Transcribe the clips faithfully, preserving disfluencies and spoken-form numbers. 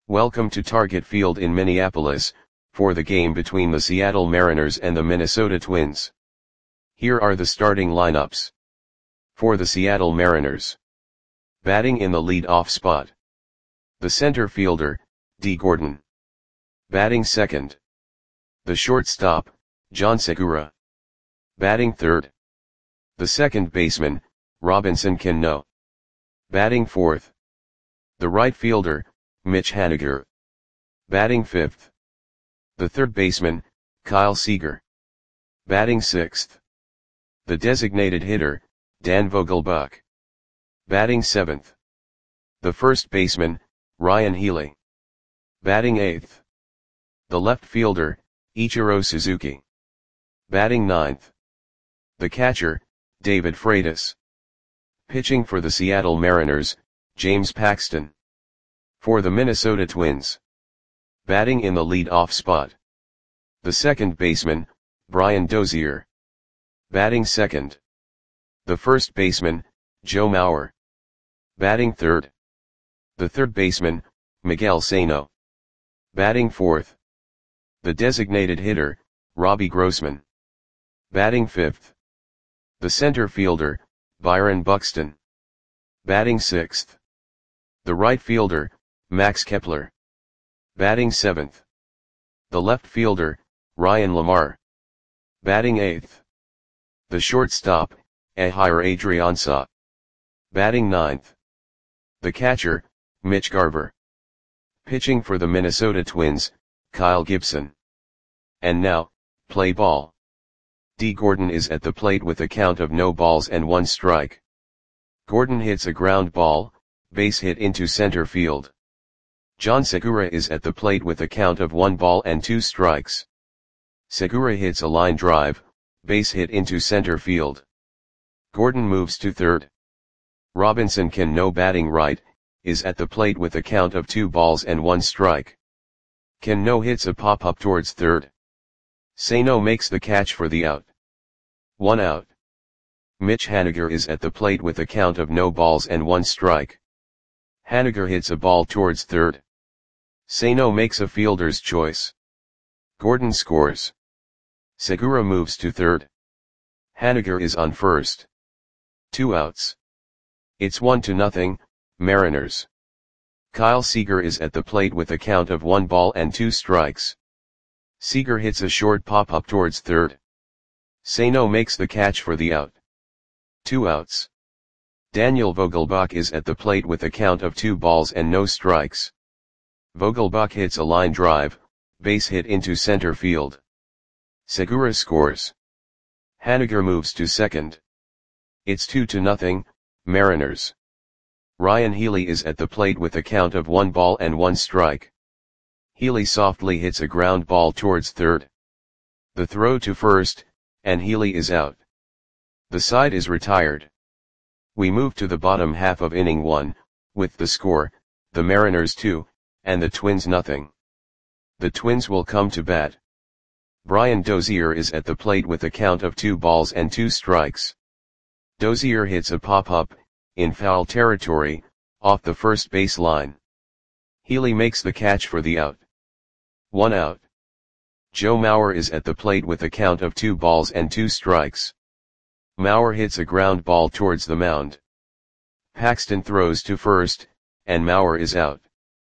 Welcome to Target Field in Minneapolis, for the game between the Seattle Mariners and the Minnesota Twins. Here are the starting lineups. For the Seattle Mariners. Batting in the lead-off spot. The center fielder, Dee Gordon. Batting second. The shortstop, John Segura. Batting third. The second baseman, Robinson Cano. Batting fourth. The right fielder, Mitch Haniger. Batting fifth. The third baseman, Kyle Seager. Batting sixth. The designated hitter, Dan Vogelbach. Batting seventh. The first baseman, Ryan Healy. Batting eighth. The left fielder, Ichiro Suzuki. Batting ninth. The catcher, David Freitas. Pitching for the Seattle Mariners, James Paxton. For the Minnesota Twins. Batting in the lead-off spot. The second baseman, Brian Dozier. Batting second. The first baseman, Joe Mauer. Batting third. The third baseman, Miguel Sano. Batting fourth. The designated hitter, Robbie Grossman. Batting fifth. The center fielder, Byron Buxton. Batting sixth. The right fielder, Max Kepler. Batting seventh. The left fielder, Ryan Lamar. Batting eighth. The shortstop, Ehire Adrianza. Batting ninth. The catcher, Mitch Garver. Pitching for the Minnesota Twins, Kyle Gibson. And now, play ball. Dee Gordon is at the plate with a count of no balls and one strike. Gordon hits a ground ball, base hit into center field. John Segura is at the plate with a count of one ball and two strikes. Segura hits a line drive, base hit into center field. Gordon moves to third. Robinson Cano, batting right, is at the plate with a count of two balls and one strike. Cano hits a pop-up towards third. Sano makes the catch for the out. One out. Mitch Haniger is at the plate with a count of no balls and one strike. Haniger hits a ball towards third. Sano makes a fielder's choice. Gordon scores. Segura moves to third. Haniger is on first. Two outs. It's one to nothing, Mariners. Kyle Seager is at the plate with a count of one ball and two strikes. Seager hits a short pop-up towards third. Sano makes the catch for the out. Two outs. Daniel Vogelbach is at the plate with a count of two balls and no strikes. Vogelbach hits a line drive, base hit into center field. Segura scores. Haniger moves to second. It's two to nothing, Mariners. Ryan Healy is at the plate with a count of one ball and one strike. Healy softly hits a ground ball towards third. The throw to first, and Healy is out. The side is retired. We move to the bottom half of inning one, with the score, the Mariners two, and the Twins nothing. The Twins will come to bat. Brian Dozier is at the plate with a count of two balls and two strikes. Dozier hits a pop-up, in foul territory, off the first base line. Healy makes the catch for the out. One out. Joe Mauer is at the plate with a count of two balls and two strikes. Mauer hits a ground ball towards the mound. Paxton throws to first, and Mauer is out.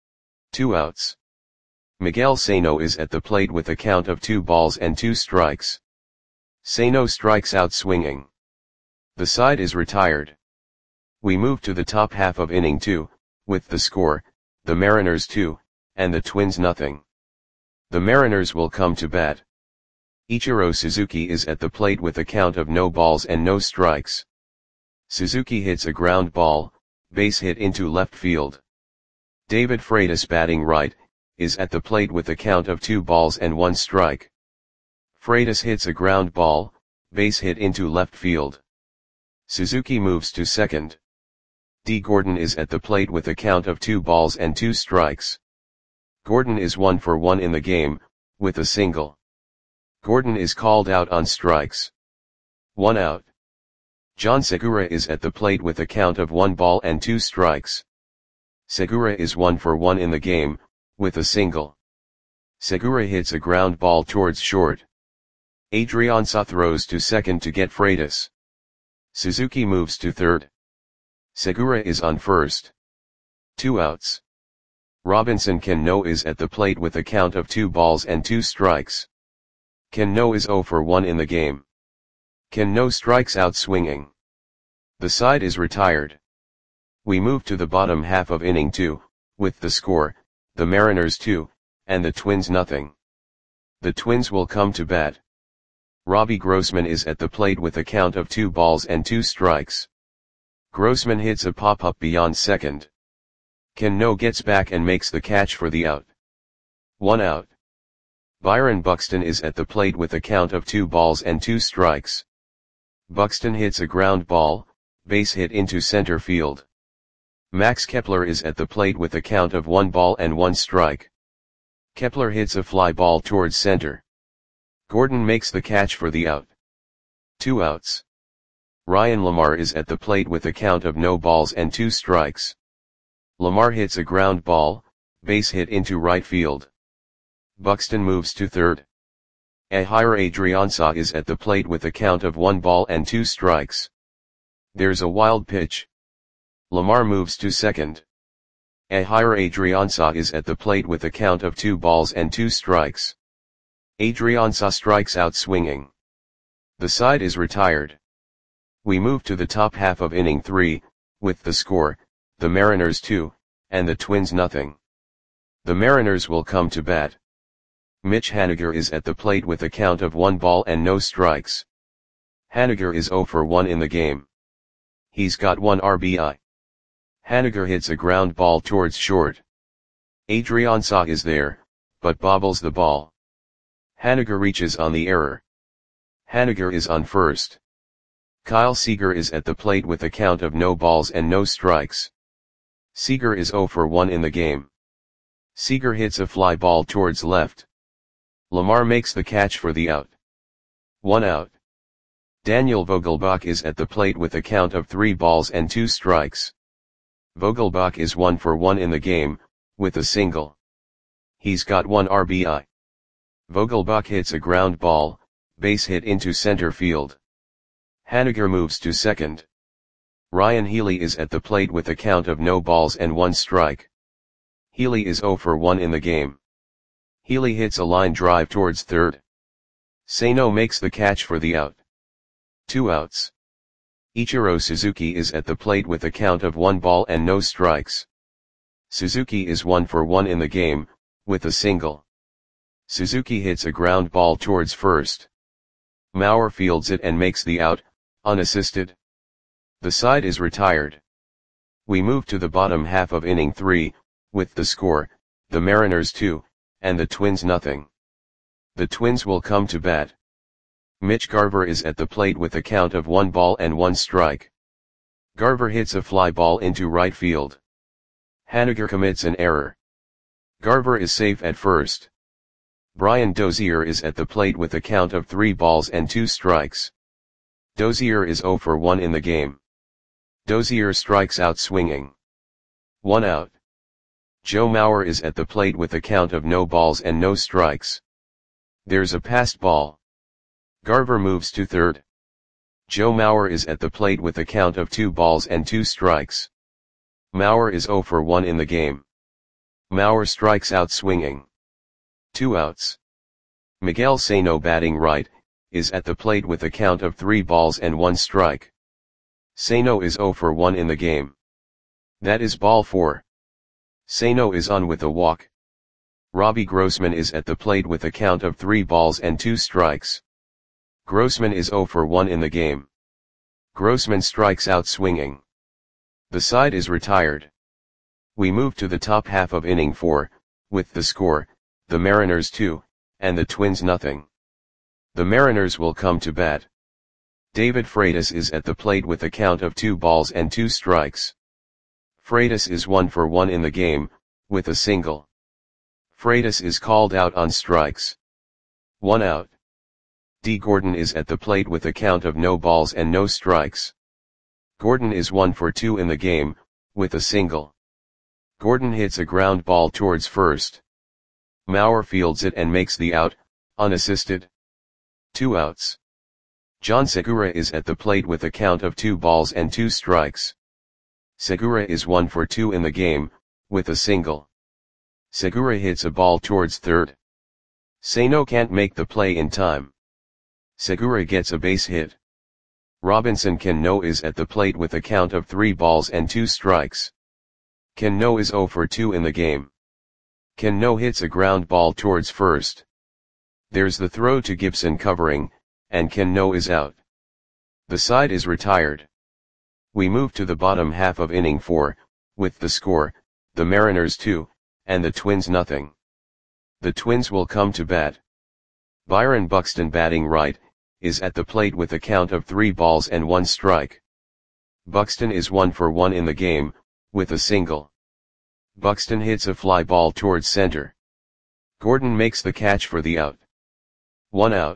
Two outs. Miguel Sano is at the plate with a count of two balls and two strikes. Sano strikes out swinging. The side is retired. We move to the top half of inning two, with the score, the Mariners two, and the Twins nothing. The Mariners will come to bat. Ichiro Suzuki is at the plate with a count of no balls and no strikes. Suzuki hits a ground ball, base hit into left field. David Freitas, batting right, is at the plate with a count of two balls and one strike. Freitas hits a ground ball, base hit into left field. Suzuki moves to second. Dee Gordon is at the plate with a count of two balls and two strikes. Gordon is one for one in the game, with a single. Gordon is called out on strikes. One out. John Segura is at the plate with a count of one ball and two strikes. Segura is one for one in the game, with a single. Segura hits a ground ball towards short. Adrianza throws to second to get Freitas. Suzuki moves to third. Segura is on first. Two outs. Robinson Cano is at the plate with a count of two balls and two strikes. Cano is oh for one in the game. Cano strikes out swinging. The side is retired. We move to the bottom half of inning two, with the score, the Mariners two, and the Twins nothing. The Twins will come to bat. Robbie Grossman is at the plate with a count of two balls and two strikes. Grossman hits a pop-up beyond second. Cano gets back and makes the catch for the out. One out. Byron Buxton is at the plate with a count of two balls and two strikes. Buxton hits a ground ball, base hit into center field. Max Kepler is at the plate with a count of one ball and one strike. Kepler hits a fly ball towards center. Gordon makes the catch for the out. Two outs. Ryan Lamar is at the plate with a count of no balls and two strikes. Lamar hits a ground ball, base hit into right field. Buxton moves to third. Ehire Adrianza is at the plate with a count of one ball and two strikes. There's a wild pitch. Lamar moves to second. Ehire Adrianza is at the plate with a count of two balls and two strikes. Adrianza strikes out swinging. The side is retired. We move to the top half of inning three, with the score, the Mariners two, and the Twins nothing. The Mariners will come to bat. Mitch Haniger is at the plate with a count of one ball and no strikes. Haniger is oh for one in the game. He's got one R B I. Haniger hits a ground ball towards short. Adrianza is there, but bobbles the ball. Haniger reaches on the error. Haniger is on first. Kyle Seager is at the plate with a count of no balls and no strikes. Seager is oh for one in the game. Seager hits a fly ball towards left. Lamar makes the catch for the out. One out. Daniel Vogelbach is at the plate with a count of three balls and two strikes. Vogelbach is one for one in the game, with a single. He's got one R B I. Vogelbach hits a ground ball, base hit into center field. Haniger moves to second. Ryan Healy is at the plate with a count of no balls and one strike. Healy is oh for one in the game. Healy hits a line drive towards third. Sano makes the catch for the out. Two outs. Ichiro Suzuki is at the plate with a count of one ball and no strikes. Suzuki is one for one in the game, with a single. Suzuki hits a ground ball towards first. Mauer fields it and makes the out, unassisted. The side is retired. We move to the bottom half of inning three, with the score, the Mariners two, and the Twins nothing. The Twins will come to bat. Mitch Garver is at the plate with a count of one ball and one strike. Garver hits a fly ball into right field. Haniger commits an error. Garver is safe at first. Brian Dozier is at the plate with a count of three balls and two strikes. Dozier is oh for one in the game. Dozier strikes out swinging. One out. Joe Mauer is at the plate with a count of no balls and no strikes. There's a passed ball. Garver moves to third. Joe Mauer is at the plate with a count of two balls and two strikes. Mauer is oh for one in the game. Mauer strikes out swinging. Two outs. Miguel Sano, batting right, is at the plate with a count of three balls and one strike. Sano is oh for one in the game. That is ball four. Sano is on with a walk. Robbie Grossman is at the plate with a count of three balls and two strikes. Grossman is oh for one in the game. Grossman strikes out swinging. The side is retired. We move to the top half of inning four, with the score, the Mariners two, and the Twins nothing. The Mariners will come to bat. David Freitas is at the plate with a count of two balls and two strikes. Freitas is one for one in the game, with a single. Freitas is called out on strikes. One out. D. Gordon is at the plate with a count of no balls and no strikes. Gordon is one for two in the game, with a single. Gordon hits a ground ball towards first. Maurer fields it and makes the out, unassisted. Two outs. John Segura is at the plate with a count of two balls and two strikes. Segura is one for two in the game, with a single. Segura hits a ball towards third. Sano can't make the play in time. Segura gets a base hit. Robinson Cano is at the plate with a count of three balls and two strikes. Cano is zero for two in the game. Cano hits a ground ball towards first. There's the throw to Gibson covering, and Cano is out. The side is retired. We move to the bottom half of inning four, with the score, the Mariners two, and the Twins nothing. The Twins will come to bat. Byron Buxton, batting right, is at the plate with a count of three balls and one strike. Buxton is one for one in the game, with a single. Buxton hits a fly ball towards center. Gordon makes the catch for the out. One out.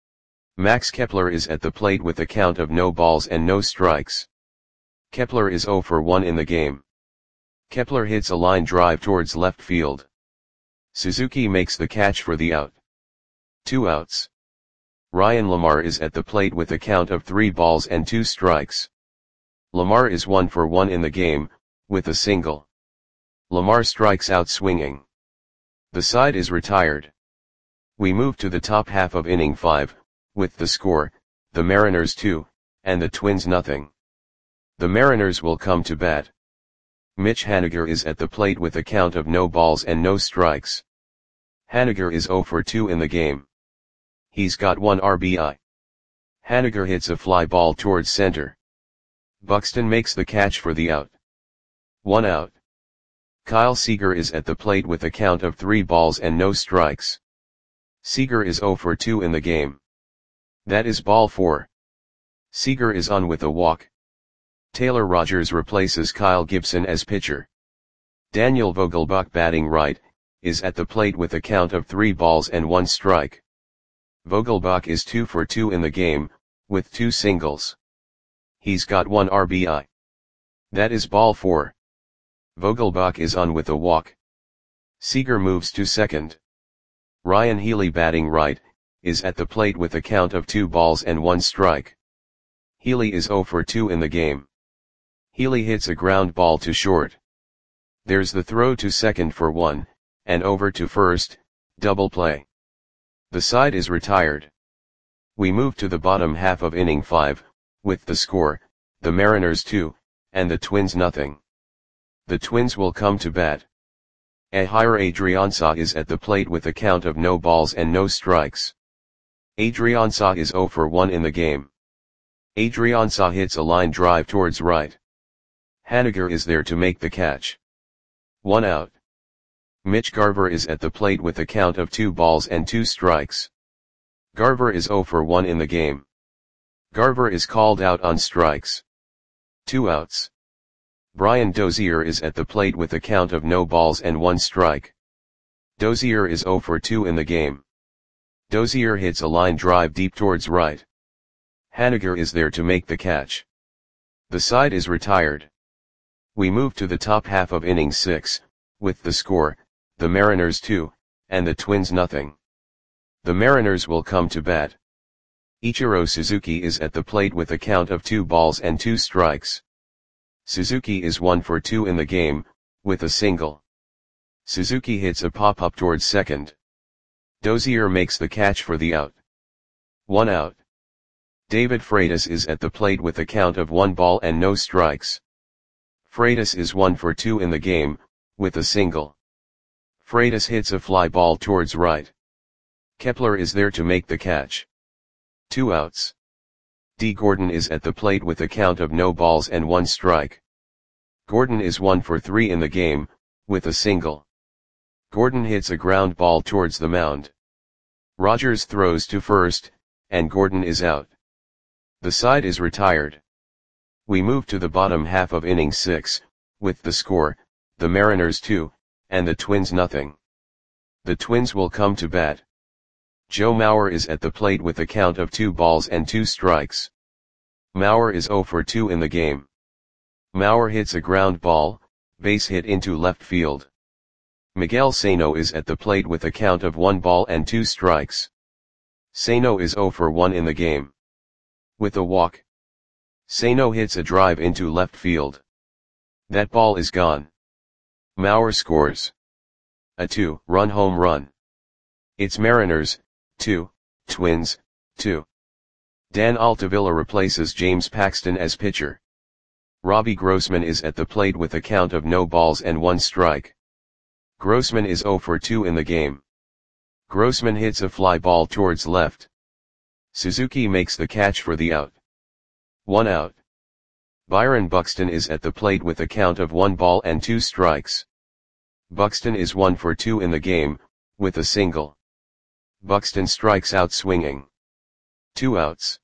Max Kepler is at the plate with a count of no balls and no strikes. Kepler is zero for one in the game. Kepler hits a line drive towards left field. Suzuki makes the catch for the out. Two outs. Ryan Lamar is at the plate with a count of three balls and two strikes. Lamar is one for one in the game, with a single. Lamar strikes out swinging. The side is retired. We move to the top half of inning five, with the score, the Mariners two, and the Twins nothing. The Mariners will come to bat. Mitch Haniger is at the plate with a count of no balls and no strikes. Haniger is zero for two in the game. He's got one R B I. Haniger hits a fly ball towards center. Buxton makes the catch for the out. One out. Kyle Seager is at the plate with a count of three balls and no strikes. Seager is zero for two in the game. That is ball four. Seager is on with a walk. Taylor Rogers replaces Kyle Gibson as pitcher. Daniel Vogelbach, batting right, is at the plate with a count of three balls and one strike. Vogelbach is two for two in the game, with two singles. He's got one R B I. That is ball four. Vogelbach is on with a walk. Seager moves to second. Ryan Healy, batting right, is at the plate with a count of two balls and one strike. Healy is zero for two in the game. Healy hits a ground ball to short. There's the throw to second for one, and over to first, double play. The side is retired. We move to the bottom half of inning five, with the score, the Mariners two, and the Twins nothing. The Twins will come to bat. Ehire Adrianza is at the plate with a count of no balls and no strikes. Adrianza is zero for one in the game. Adrianza hits a line drive towards right. Haniger is there to make the catch. One out. Mitch Garver is at the plate with a count of two balls and two strikes. Garver is zero for one in the game. Garver is called out on strikes. Two outs. Brian Dozier is at the plate with a count of no balls and one strike. Dozier is zero for two in the game. Dozier hits a line drive deep towards right. Haniger is there to make the catch. The side is retired. We move to the top half of inning six, with the score, the Mariners two, and the Twins nothing. The Mariners will come to bat. Ichiro Suzuki is at the plate with a count of two balls and two strikes. Suzuki is one for two in the game, with a single. Suzuki hits a pop-up towards second. Dozier makes the catch for the out. One out. David Freitas is at the plate with a count of one ball and no strikes. Freitas is one for two in the game, with a single. Freitas hits a fly ball towards right. Kepler is there to make the catch. Two outs. D. Gordon is at the plate with a count of no balls and one strike. Gordon is one for three in the game, with a single. Gordon hits a ground ball towards the mound. Rogers throws to first, and Gordon is out. The side is retired. We move to the bottom half of inning six, with the score, the Mariners two, and the Twins nothing. The Twins will come to bat. Joe Mauer is at the plate with a count of two balls and two strikes. Mauer is zero for two in the game. Mauer hits a ground ball, base hit into left field. Miguel Sano is at the plate with a count of one ball and two strikes. Sano is zero for one in the game. With a walk, Sano hits a drive into left field. That ball is gone. Mauer scores a two-run home run. It's Mariners, two, Twins, two. Dan Altavilla replaces James Paxton as pitcher. Robbie Grossman is at the plate with a count of no balls and one strike. Grossman is zero for two in the game. Grossman hits a fly ball towards left. Suzuki makes the catch for the out. One out. Byron Buxton is at the plate with a count of one ball and two strikes. Buxton is one for two in the game, with a single. Buxton strikes out swinging. Two outs.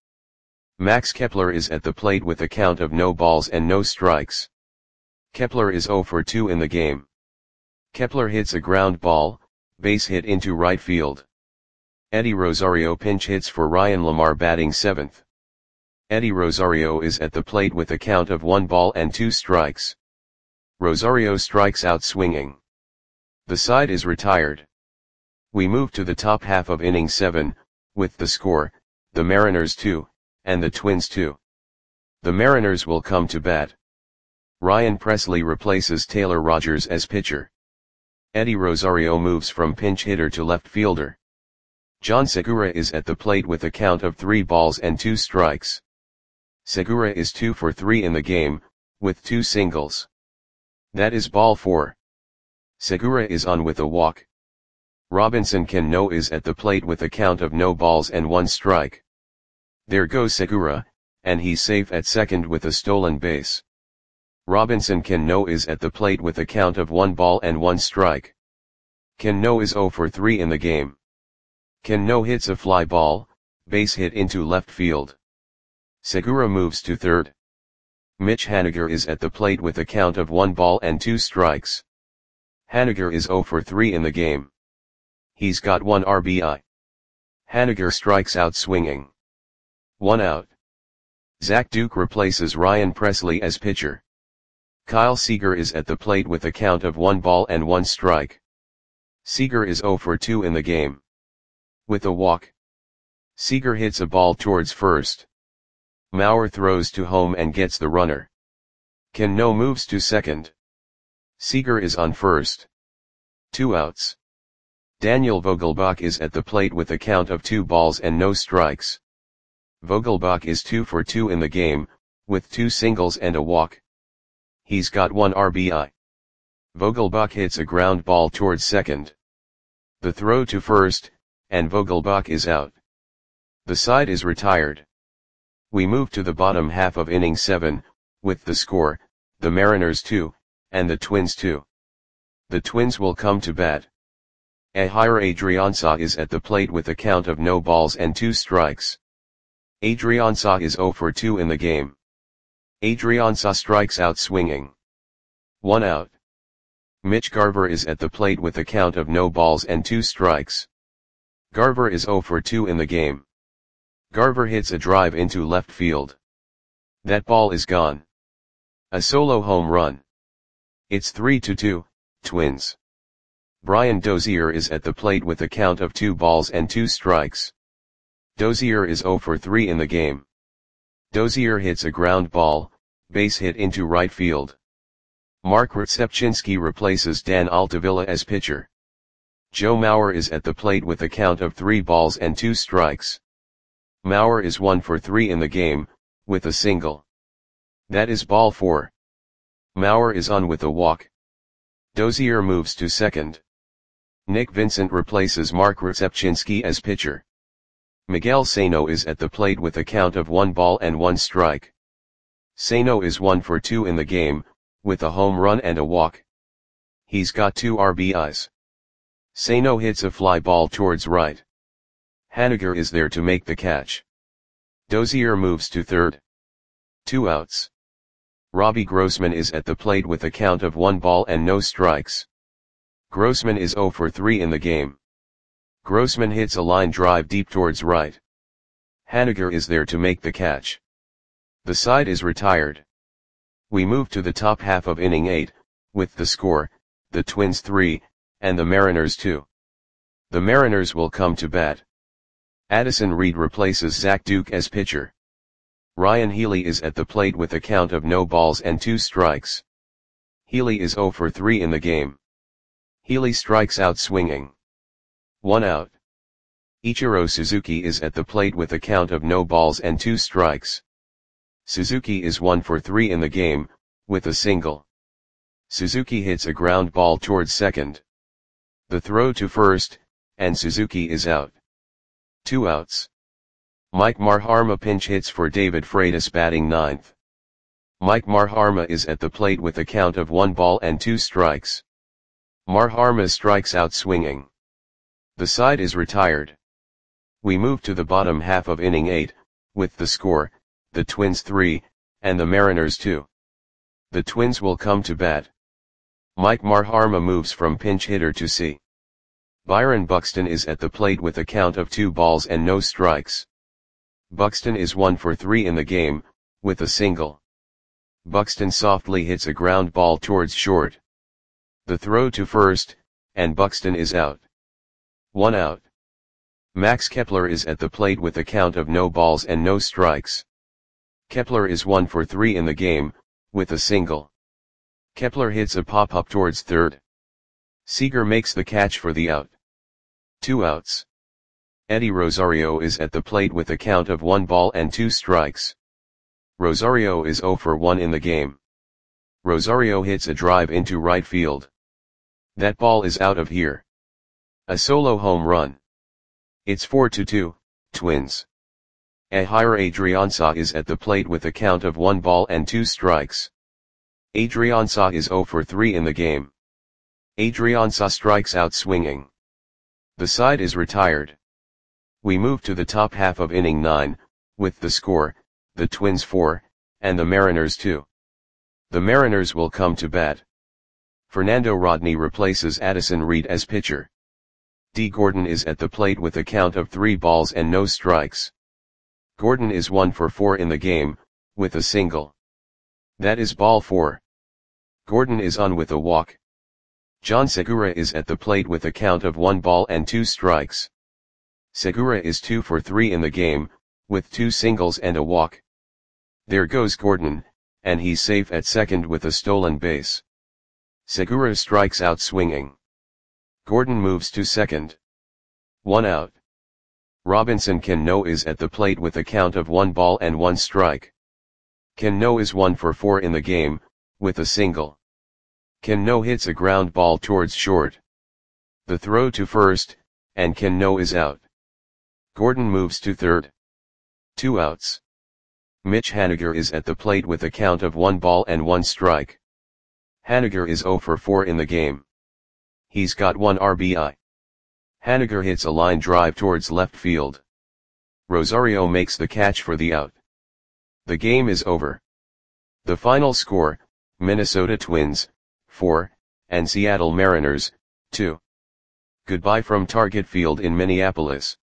Max Kepler is at the plate with a count of no balls and no strikes. Kepler is zero for two in the game. Kepler hits a ground ball, base hit into right field. Eddie Rosario pinch hits for Ryan Lamar batting seventh. Eddie Rosario is at the plate with a count of one ball and two strikes. Rosario strikes out swinging. The side is retired. We move to the top half of inning seven, with the score, the Mariners two, and the Twins two. The Mariners will come to bat. Ryan Presley replaces Taylor Rogers as pitcher. Eddie Rosario moves from pinch hitter to left fielder. John Segura is at the plate with a count of three balls and two strikes. Segura is two for three in the game, with two singles. That is ball four. Segura is on with a walk. Robinson Cano is at the plate with a count of no balls and one strike. There goes Segura, and he's safe at second with a stolen base. Robinson Cano is at the plate with a count of one ball and one strike. Cano is zero for three in the game. Cano hits a fly ball, base hit into left field. Segura moves to third. Mitch Haniger is at the plate with a count of one ball and two strikes. Haniger is zero for three in the game. He's got one R B I. Haniger strikes out swinging. One out. Zach Duke replaces Ryan Presley as pitcher. Kyle Seager is at the plate with a count of one ball and one strike. Seager is zero for two in the game. With a walk, Seager hits a ball towards first. Mauer throws to home and gets the runner. Cano moves to second. Seager is on first. Two outs. Daniel Vogelbach is at the plate with a count of two balls and no strikes. Vogelbach is two for two in the game, with two singles and a walk. He's got one R B I. Vogelbach hits a ground ball towards second. The throw to first, and Vogelbach is out. The side is retired. We move to the bottom half of inning seven, with the score, the Mariners two, and the Twins two. The Twins will come to bat. Ehire Adrianza is at the plate with a count of no balls and two strikes. Adrianza is zero for two in the game. Adrianza strikes out swinging. One out. Mitch Garver is at the plate with a count of no balls and two strikes. Garver is zero for two in the game. Garver hits a drive into left field. That ball is gone. A solo home run. It's three to two, Twins. Brian Dozier is at the plate with a count of two balls and two strikes. Dozier is zero for three in the game. Dozier hits a ground ball, base hit into right field. Mark Rzepczynski replaces Dan Altavilla as pitcher. Joe Mauer is at the plate with a count of three balls and two strikes. Mauer is one for three in the game, with a single. That is ball four. Mauer is on with a walk. Dozier moves to second. Nick Vincent replaces Mark Rzepczynski as pitcher. Miguel Sano is at the plate with a count of one ball and one strike. Sano is one for two in the game, with a home run and a walk. He's got two R B Is. Sano hits a fly ball towards right. Haniger is there to make the catch. Dozier moves to third. Two outs. Robbie Grossman is at the plate with a count of one ball and no strikes. Grossman is zero for three in the game. Grossman hits a line drive deep towards right. Haniger is there to make the catch. The side is retired. We move to the top half of inning eight, with the score, the Twins three, and the Mariners two. The Mariners will come to bat. Addison Reed replaces Zach Duke as pitcher. Ryan Healy is at the plate with a count of no balls and two strikes. Healy is zero for three in the game. Healy strikes out swinging. One out. Ichiro Suzuki is at the plate with a count of no balls and two strikes. Suzuki is one for three in the game, with a single. Suzuki hits a ground ball towards second. The throw to first, and Suzuki is out. Two outs. Mike Marharma pinch hits for David Freitas batting ninth. Mike Marharma is at the plate with a count of one ball and two strikes. Marharma strikes out swinging. The side is retired. We move to the bottom half of inning eight, with the score, the Twins three, and the Mariners two. The Twins will come to bat. Mike Marharma moves from pinch hitter to C. Byron Buxton is at the plate with a count of two balls and no strikes. Buxton is one for three in the game, with a single. Buxton softly hits a ground ball towards short. The throw to first, and Buxton is out. One out. Max Kepler is at the plate with a count of no balls and no strikes. Kepler is one for three in the game, with a single. Kepler hits a pop-up towards third. Seager makes the catch for the out. Two outs. Eddie Rosario is at the plate with a count of one ball and two strikes. Rosario is zero for one in the game. Rosario hits a drive into right field. That ball is out of here. A solo home run. It's four to two, Twins. Ehire Adrianza is at the plate with a count of one ball and two strikes. Adrianza is zero for three in the game. Adrianza strikes out swinging. The side is retired. We move to the top half of inning nine, with the score, the Twins four, and the Mariners two. The Mariners will come to bat. Fernando Rodney replaces Addison Reed as pitcher. D. Gordon is at the plate with a count of three balls and no strikes. Gordon is one for four in the game, with a single. That is ball four. Gordon is on with a walk. John Segura is at the plate with a count of one ball and two strikes. Segura is two for three in the game, with two singles and a walk. There goes Gordon, and he's safe at second with a stolen base. Segura strikes out swinging. Gordon moves to second. One out. Robinson Cano is at the plate with a count of one ball and one strike. Cano is one for four in the game, with a single. Cano hits a ground ball towards short. The throw to first, and Cano is out. Gordon moves to third. Two outs. Mitch Haniger is at the plate with a count of one ball and one strike. Haniger is zero for four in the game. He's got one R B I. Haniger hits a line drive towards left field. Rosario makes the catch for the out. The game is over. The final score, Minnesota Twins, four, and Seattle Mariners, two. Goodbye from Target Field in Minneapolis.